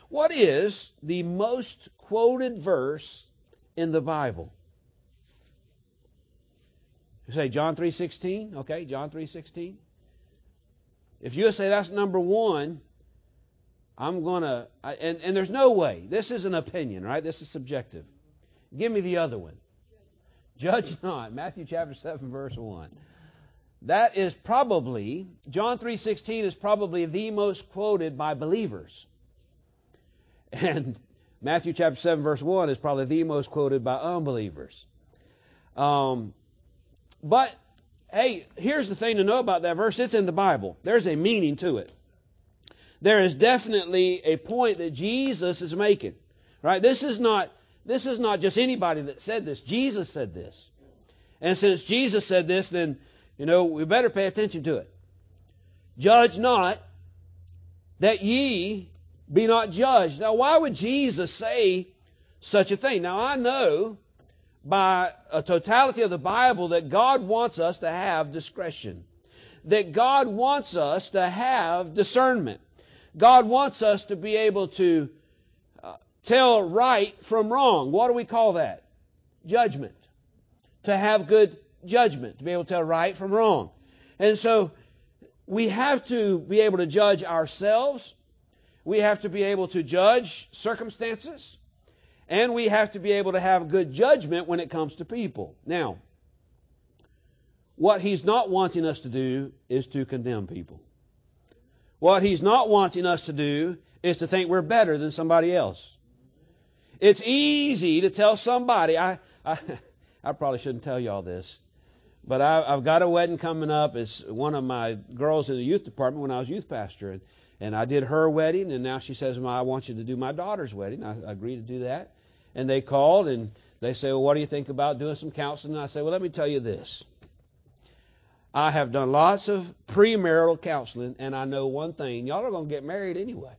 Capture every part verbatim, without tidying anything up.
What is the most quoted verse in the Bible? You say John three sixteen? Okay, John three sixteen. If you say that's number one, I'm going to, and, and there's no way. This is an opinion, right? This is subjective. Give me the other one. Judge not. Matthew chapter seven, verse one. That is probably, John three sixteen is probably the most quoted by believers. And Matthew chapter seven, verse one is probably the most quoted by unbelievers. Um, but, hey, here's the thing to know about that verse. It's in the Bible. There's a meaning to it. There is definitely a point that Jesus is making. Right? This is not, this is not just anybody that said this. Jesus said this. And since Jesus said this, then, you know, we better pay attention to it. Judge not, that ye be not judged. Now, why would Jesus say such a thing? Now, I know by a totality of the Bible that God wants us to have discretion. That God wants us to have discernment. God wants us to be able to uh, tell right from wrong. What do we call that? Judgment. To have good judgment. To be able to tell right from wrong. And so we have to be able to judge ourselves. We have to be able to judge circumstances. And we have to be able to have good judgment when it comes to people. Now, what He's not wanting us to do is to condemn people. What He's not wanting us to do is to think we're better than somebody else. It's easy to tell somebody, I I, I probably shouldn't tell you all this, but I, I've got a wedding coming up. It's one of my girls in the youth department when I was youth pastor. And, and I did her wedding, and now she says, I want you to do my daughter's wedding. I, I agreed to do that. And they called, and they say, well, what do you think about doing some counseling? And I say, well, let me tell you this. I have done lots of premarital counseling, and I know one thing. Y'all are going to get married anyway.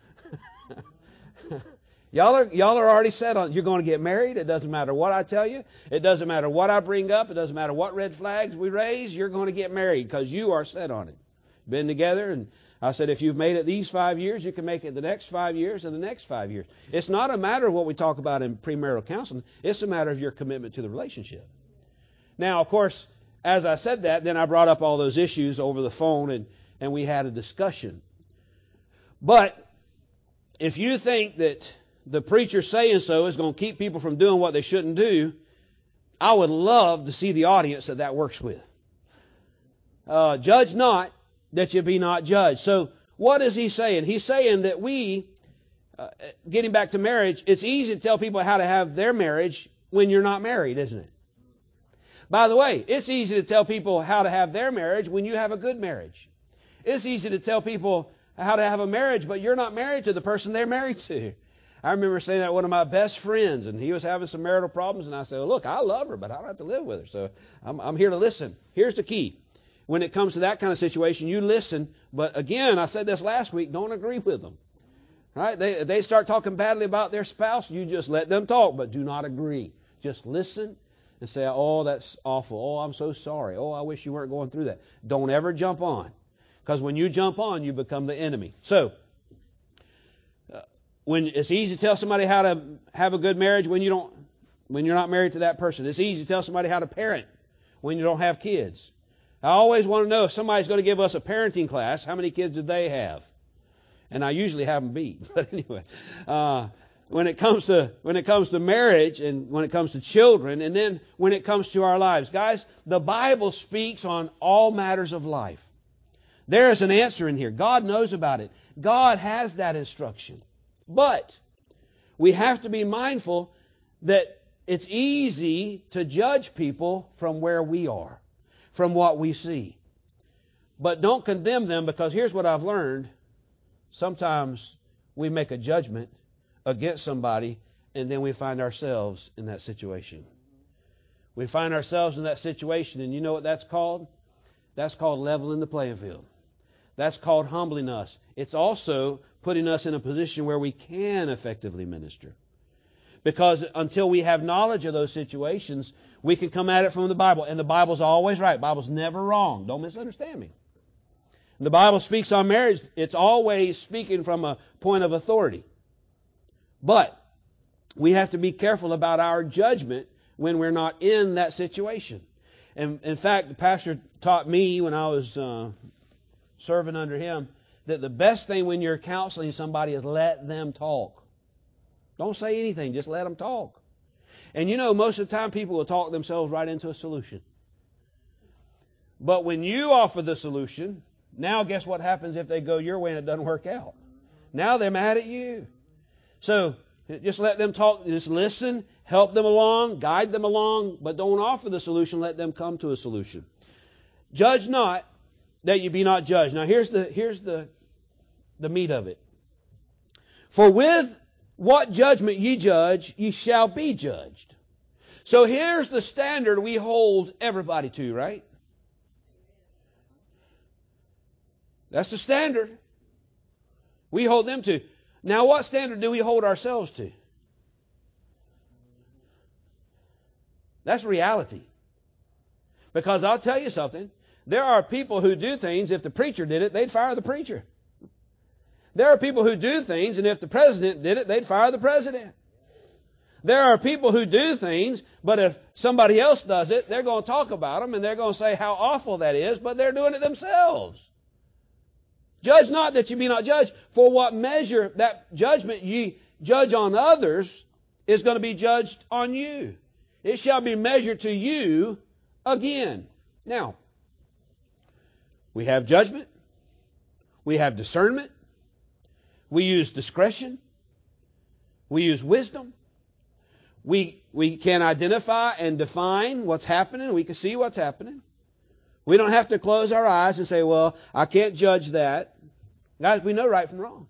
y'all are y'all are already set on, you're going to get married. It doesn't matter what I tell you. It doesn't matter what I bring up. It doesn't matter what red flags we raise. You're going to get married because you are set on it. Been together, and I said, if you've made it these five years, you can make it the next five years and the next five years. It's not a matter of what we talk about in premarital counseling. It's a matter of your commitment to the relationship. Now, of course, as I said that, then I brought up all those issues over the phone, and, and we had a discussion. But if you think that the preacher saying so is going to keep people from doing what they shouldn't do, I would love to see the audience that that works with. Uh, judge not, that you be not judged. So what is he saying? He's saying that we, uh, getting back to marriage, it's easy to tell people how to have their marriage when you're not married, isn't it? By the way, it's easy to tell people how to have their marriage when you have a good marriage. It's easy to tell people how to have a marriage, but you're not married to the person they're married to. I remember saying that to one of my best friends, and he was having some marital problems, and I said, well, look, I love her, but I don't have to live with her, so I'm, I'm here to listen. Here's the key. When it comes to that kind of situation, you listen, but again, I said this last week, don't agree with them. Right? They, they start talking badly about their spouse, you just let them talk, but do not agree. Just listen and say, oh, that's awful. Oh, I'm so sorry. Oh, I wish you weren't going through that. Don't ever jump on. Because when you jump on, you become the enemy. So, uh, when it's easy to tell somebody how to have a good marriage when you don't, when you're not married to that person. It's easy to tell somebody how to parent when you don't have kids. I always want to know if somebody's going to give us a parenting class, how many kids did they have? And I usually have them beat. But anyway, uh, when it comes to when it comes to marriage and when it comes to children and then when it comes to our lives, guys, the Bible speaks on all matters of life. There is an answer in here. God knows about it. God has that instruction. But we have to be mindful that it's easy to judge people from where we are, from what we see. But don't condemn them, because here's what I've learned. Sometimes we make a judgment against somebody and then we find ourselves in that situation. We find ourselves in that situation, and you know what that's called? That's called leveling the playing field. That's called humbling us. It's also putting us in a position where we can effectively minister. Because until we have knowledge of those situations, we can come at it from the Bible. And the Bible's always right. The Bible's never wrong. Don't misunderstand me. When the Bible speaks on marriage, it's always speaking from a point of authority. But we have to be careful about our judgment when we're not in that situation. And in fact, the pastor taught me when I was uh, serving under him that the best thing when you're counseling somebody is let them talk. Don't say anything, just let them talk. And you know, most of the time people will talk themselves right into a solution. But when you offer the solution, now guess what happens if they go your way and it doesn't work out? Now they're mad at you. So just let them talk, just listen, help them along, guide them along, but don't offer the solution, let them come to a solution. Judge not, that you be not judged. Now here's the here's the, the meat of it. For with what judgment ye judge, ye shall be judged. So here's the standard we hold everybody to, right? That's the standard we hold them to. Now, what standard do we hold ourselves to? That's reality. Because I'll tell you something. There are people who do things, if the preacher did it, they'd fire the preacher. There are people who do things, and if the president did it, they'd fire the president. There are people who do things, but if somebody else does it, they're going to talk about them, and they're going to say how awful that is, but they're doing it themselves. Judge not that you be not judged. For what measure that judgment ye judge on others is going to be judged on you. It shall be measured to you again. Now, we have judgment. We have discernment. We use discretion. We use wisdom. We, we can identify and define what's happening. We can see what's happening. We don't have to close our eyes and say, well, I can't judge that. Guys, we know right from wrong.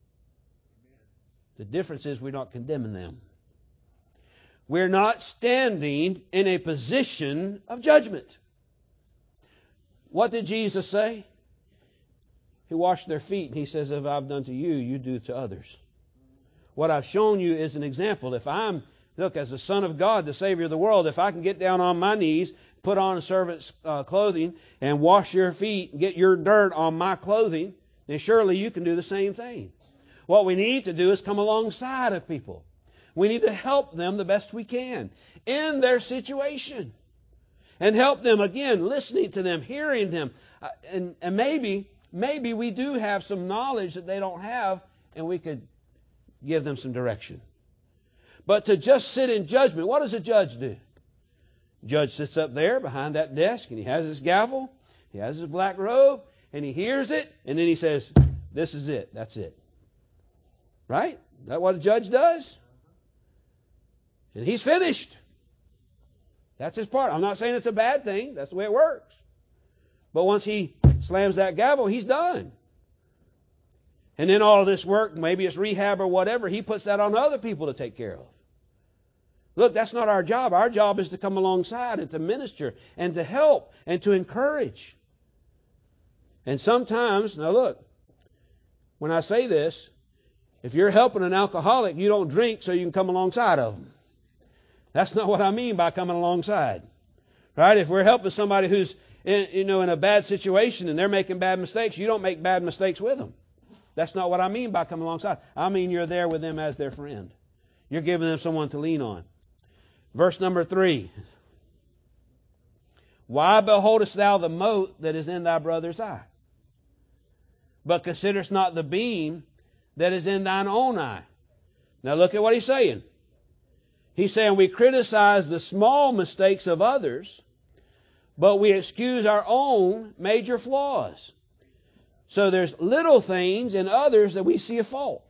The difference is we're not condemning them. We're not standing in a position of judgment. What did Jesus say? He washed their feet and he says, if I've done to you, you do to others. What I've shown you is an example. If I'm, look, as the Son of God, the Savior of the world, if I can get down on my knees, put on a servant's uh, clothing and wash your feet and get your dirt on my clothing, then surely you can do the same thing. What we need to do is come alongside of people. We need to help them the best we can in their situation. And help them, again, listening to them, hearing them. Uh, and, and maybe, maybe we do have some knowledge that they don't have, and we could give them some direction. But to just sit in judgment, what does a judge do? Judge sits up there behind that desk, and he has his gavel, he has his black robe, and he hears it, and then he says, this is it, that's it. Right? Is that what a judge does? And he's finished. That's his part. I'm not saying it's a bad thing. That's the way it works. But once he slams that gavel, he's done. And then all of this work, maybe it's rehab or whatever, he puts that on other people to take care of. Look, that's not our job. Our job is to come alongside and to minister and to help and to encourage. And sometimes, now look, when I say this, if you're helping an alcoholic, you don't drink so you can come alongside of them. That's not what I mean by coming alongside. Right? If we're helping somebody who's in, you know, in a bad situation and they're making bad mistakes, you don't make bad mistakes with them. That's not what I mean by coming alongside. I mean you're there with them as their friend. You're giving them someone to lean on. Verse number three. Why beholdest thou the mote that is in thy brother's eye, but considerest not the beam that is in thine own eye? Now look at what he's saying. He's saying we criticize the small mistakes of others, but we excuse our own major flaws. So there's little things in others that we see a fault.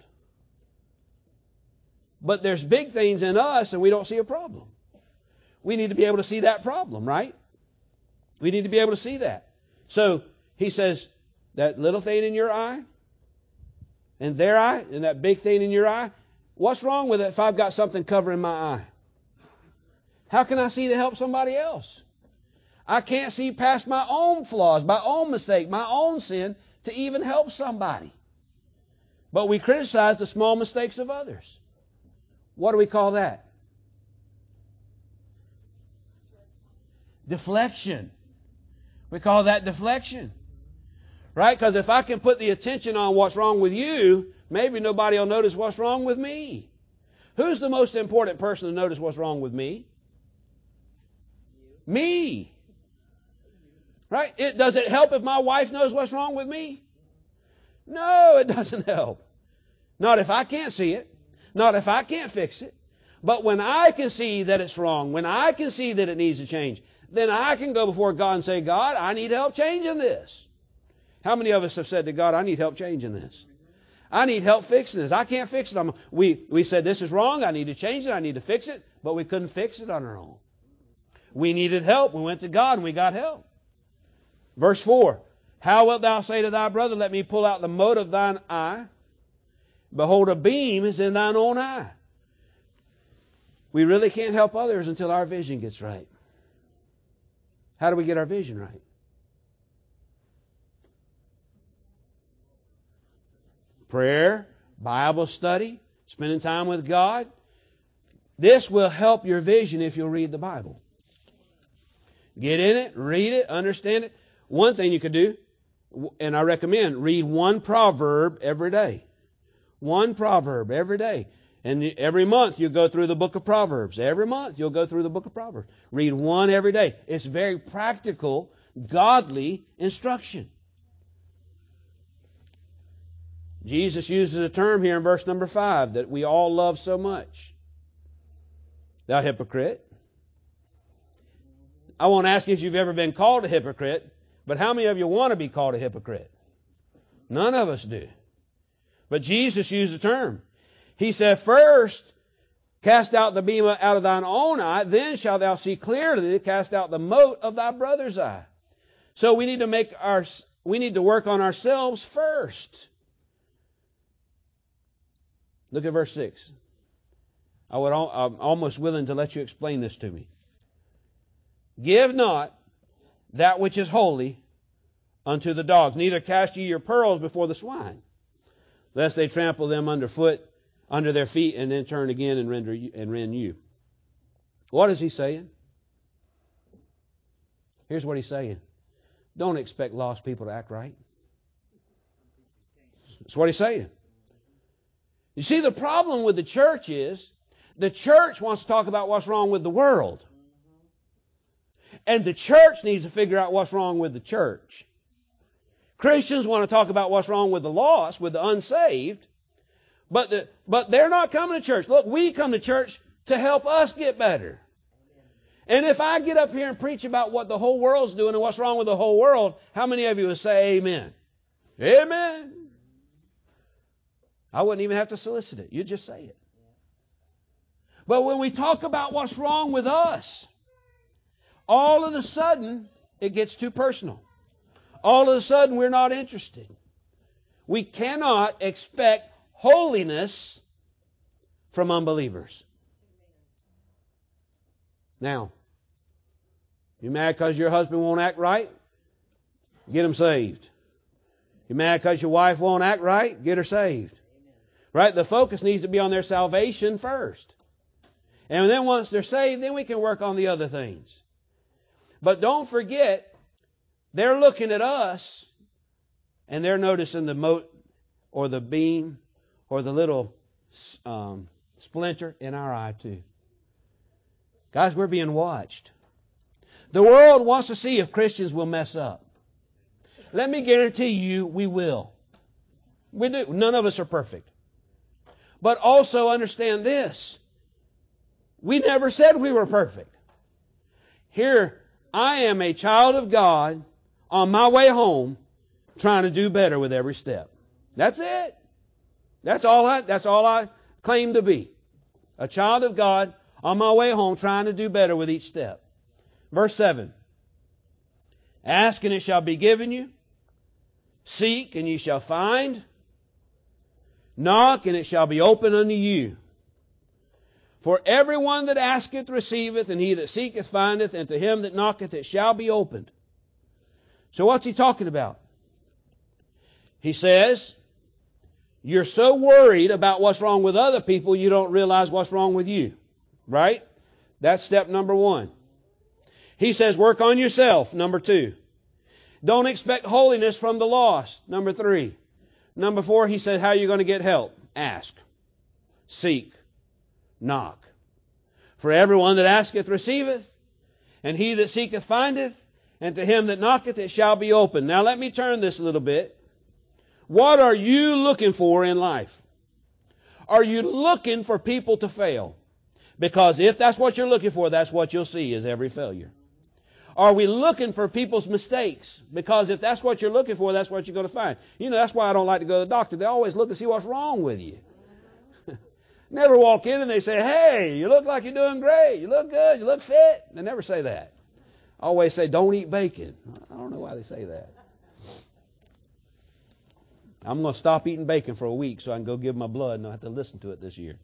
But there's big things in us and we don't see a problem. We need to be able to see that problem, right? We need to be able to see that. So he says, that little thing in your eye, and their eye, and that big thing in your eye, what's wrong with it if I've got something covering my eye? How can I see to help somebody else? I can't see past my own flaws, my own mistake, my own sin to even help somebody. But we criticize the small mistakes of others. What do we call that? Deflection. We call that deflection. Right? Because if I can put the attention on what's wrong with you, maybe nobody will notice what's wrong with me. Who's the most important person to notice what's wrong with me? Me. Right? It, does it help if my wife knows what's wrong with me? No, it doesn't help. Not if I can't see it. Not if I can't fix it. But when I can see that it's wrong, when I can see that it needs to change, then I can go before God and say, God, I need help changing this. How many of us have said to God, I need help changing this? I need help fixing this. I can't fix it. I'm, we, we said this is wrong. I need to change it. I need to fix it. But we couldn't fix it on our own. We needed help. We went to God and we got help. Verse four. How wilt thou say to thy brother, let me pull out the mote of thine eye? Behold, a beam is in thine own eye. We really can't help others until our vision gets right. How do we get our vision right? Prayer, Bible study, spending time with God. This will help your vision if you'll read the Bible. Get in it, read it, understand it. One thing you could do, and I recommend, read one proverb every day. One proverb every day. And every month you go through the book of Proverbs. Every month you'll go through the book of Proverbs. Read one every day. It's very practical, godly instruction. Jesus uses a term here in verse number five that we all love so much. Thou hypocrite. I won't ask you if you've ever been called a hypocrite, but how many of you want to be called a hypocrite? None of us do. But Jesus used the term. He said, first, cast out the beam out of thine own eye, then shalt thou see clearly to cast out the mote of thy brother's eye. So we need to make our, we need to work on ourselves first. Look at verse six. I would, I'm almost willing to let you explain this to me. Give not that which is holy unto the dogs, neither cast ye your pearls before the swine, lest they trample them underfoot, under their feet, and then turn again and render you, and rend you. What is he saying? Here's what he's saying. Don't expect lost people to act right. That's what he's saying. You see, the problem with the church is the church wants to talk about what's wrong with the world. And the church needs to figure out what's wrong with the church. Christians want to talk about what's wrong with the lost, with the unsaved, but the, but they're not coming to church. Look, we come to church to help us get better. And if I get up here and preach about what the whole world's doing and what's wrong with the whole world, how many of you would say amen? Amen. I wouldn't even have to solicit it. You'd just say it. But when we talk about what's wrong with us, all of a sudden, it gets too personal. All of a sudden, we're not interested. We cannot expect holiness from unbelievers. Now, you mad because your husband won't act right? Get him saved. You mad because your wife won't act right? Get her saved. Right? The focus needs to be on their salvation first. And then once they're saved, then we can work on the other things. But don't forget, they're looking at us and they're noticing the mote or the beam or the little um, splinter in our eye too. Guys, we're being watched. The world wants to see if Christians will mess up. Let me guarantee you we will. We do. None of us are perfect. But also understand this. We never said we were perfect. Here, I am a child of God on my way home trying to do better with every step. That's it. That's all I, that's all I claim to be. A child of God on my way home trying to do better with each step. Verse seven. Ask and it shall be given you. Seek and ye shall find. Knock and it shall be opened unto you. For everyone that asketh receiveth, and he that seeketh findeth, and to him that knocketh it shall be opened. So what's he talking about? He says, you're so worried about what's wrong with other people, you don't realize what's wrong with you. Right? That's step number one. He says, work on yourself. Number two. Don't expect holiness from the lost. Number three. Number four, he says, how are you going to get help? Ask. Seek. knock. For everyone that asketh receiveth, and he that seeketh findeth, and to him that knocketh it shall be opened. Now let me turn this a little bit. What are you looking for in life? Are you looking for people to fail? Because if that's what you're looking for, that's what you'll see is every failure. Are we looking for people's mistakes? Because if that's what you're looking for, that's what you're going to find. You know, that's why I don't like to go to the doctor. They always look to see what's wrong with you. Never walk in and they say, hey, you look like you're doing great. You look good. You look fit. They never say that. Always say, don't eat bacon. I don't know why they say that. I'm going to stop eating bacon for a week so I can go give my blood and I have to listen to it this year.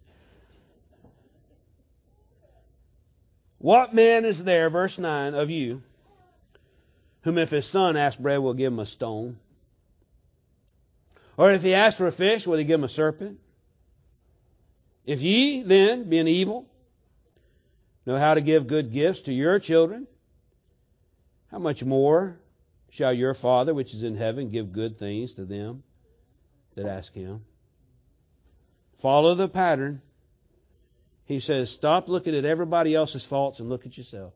What man is there, verse nine, of you, whom if his son asks bread, will give him a stone? Or if he asks for a fish, will he give him a serpent? If ye then, being evil, know how to give good gifts to your children, how much more shall your Father which is in heaven give good things to them that ask him? Follow the pattern. He says, stop looking at everybody else's faults and look at yourself.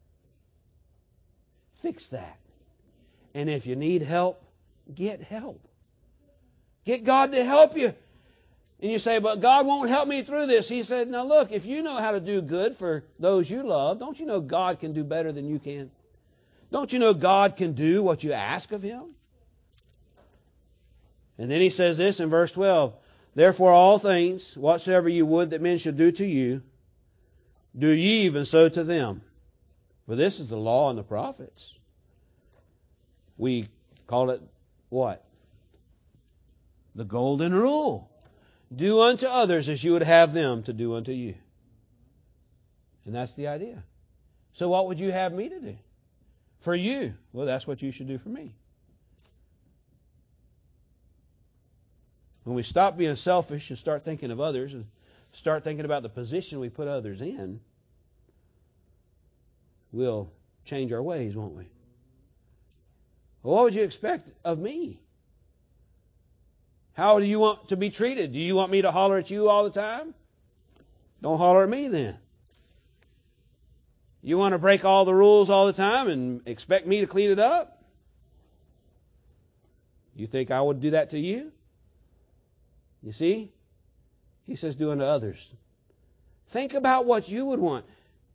Fix that. And if you need help, get help. Get God to help you. And you say, but God won't help me through this. He said, now look, if you know how to do good for those you love, don't you know God can do better than you can? Don't you know God can do what you ask of Him? And then he says this in verse twelve, therefore all things, whatsoever you would that men should do to you, do ye even so to them. For this is the law and the prophets. We call it what? The golden rule. Do unto others as you would have them to do unto you. And that's the idea. So what would you have me to do? For you. Well, that's what you should do for me. When we stop being selfish and start thinking of others and start thinking about the position we put others in, we'll change our ways, won't we? Well, what would you expect of me? How do you want to be treated? Do you want me to holler at you all the time? Don't holler at me then. You want to break all the rules all the time and expect me to clean it up? You think I would do that to you? You see? He says, do unto others. Think about what you would want.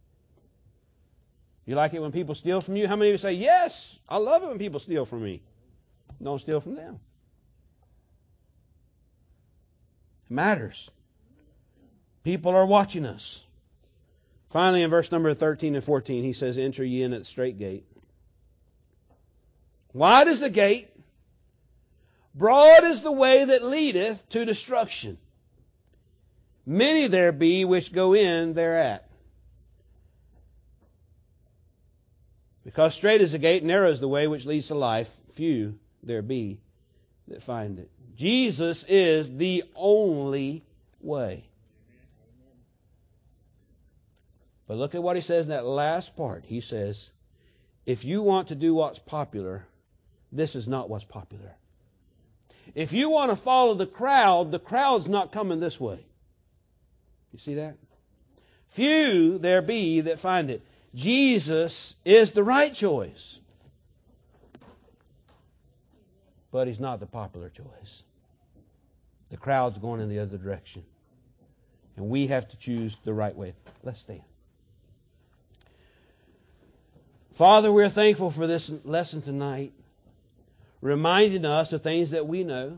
You like it when people steal from you? How many of you say, yes, I love it when people steal from me? Don't steal from them. It matters. People are watching us. Finally, in verse number thirteen and fourteen, he says, enter ye in at the straight gate. Wide is the gate, broad is the way that leadeth to destruction. Many there be which go in thereat. Because straight is the gate, narrow is the way which leads to life, few there be that find it. Jesus is the only way. But look at what he says in that last part. He says, if you want to do what's popular, this is not what's popular. If you want to follow the crowd, the crowd's not coming this way. You see that? Few there be that find it. Jesus is the right choice. But He's not the popular choice. The crowd's going in the other direction. And we have to choose the right way. Let's stand. Father, we're thankful for this lesson tonight, reminding us of things that we know,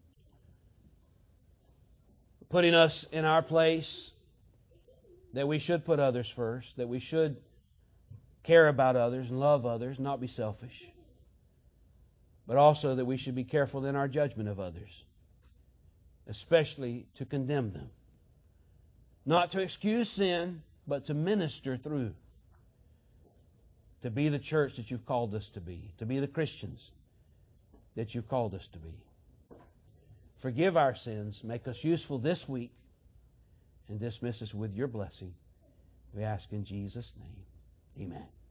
putting us in our place, that we should put others first, that we should care about others and love others, not be selfish, but also that we should be careful in our judgment of others, especially to condemn them. Not to excuse sin, but to minister through. To be the church that You've called us to be. To be the Christians that You've called us to be. Forgive our sins. Make us useful this week. And dismiss us with Your blessing. We ask in Jesus' name. Amen.